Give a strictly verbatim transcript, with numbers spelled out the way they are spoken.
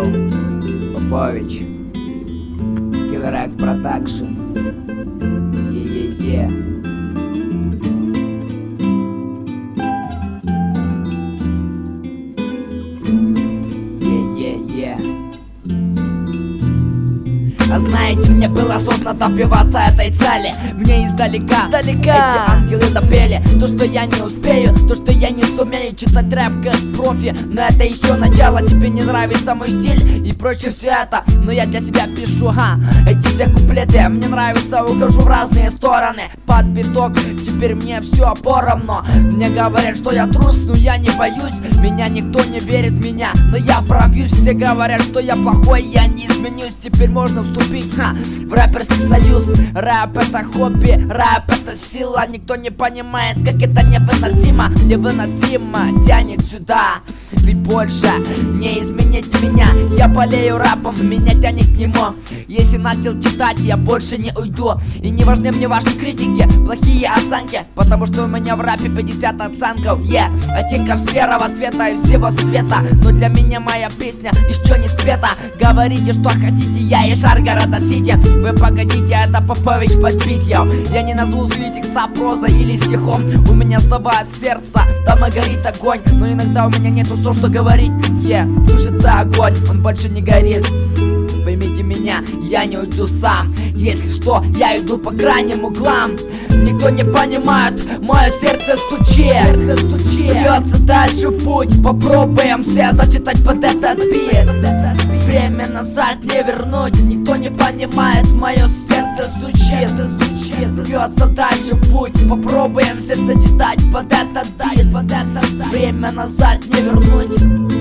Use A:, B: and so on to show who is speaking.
A: Йоу, Попович, Killer Production. Е-е-е. Е-е-е. А знаете, мне было сложно добиваться этой цели. Мне издалека, издалека эти ангелы допели то, что я не успею, то, что я не сумею читать рэп как профи. Но это еще начало, тебе не нравится мой стиль и прочее все это. Но я для себя пишу, ха, эти все куплеты. Мне нравится, ухожу в разные стороны под биток, теперь мне все поровну. Мне говорят, что я трус, но я не боюсь. Меня никто не верит в меня, но я пробьюсь. Все говорят, что я плохой, я не изменюсь. Теперь можно вступить, ха, в рэперский союз. Рэп это хобби, рэп это сила. Никто не понимает, как это невыносимо. Невыносимо тянет сюда, ведь больше не изменить меня. Я болею рэпом, меня тянет к нему. Если начал читать, я больше не уйду. И не важны мне ваши критики, плохие оценки, потому что у меня в рэпе пятьдесят оценков. Yeah, оттенков серого цвета и всего света. Но для меня моя песня еще не спета. Говорите, что хотите, я и шар города Сити. Вы погодите, это Попович подбить, я Я не назову свои текста прозой или стихом. У меня слова от сердца, там и горит огонь. Но иногда у меня нету слов, что говорить. Yeah, тушится огонь, он больше не горит. Поймите меня, я не уйду сам. Если что, я иду по крайним углам. Никто не понимает, мое сердце стучит, сердце стучит. Бьется дальше путь, попробуем все зачитать под этот бит. Время назад не вернуть. Никто не понимает, мое сердце стучит, стучит. Бьется дальше путь, попробуем все зачитать под этот бит. Время назад не вернуть.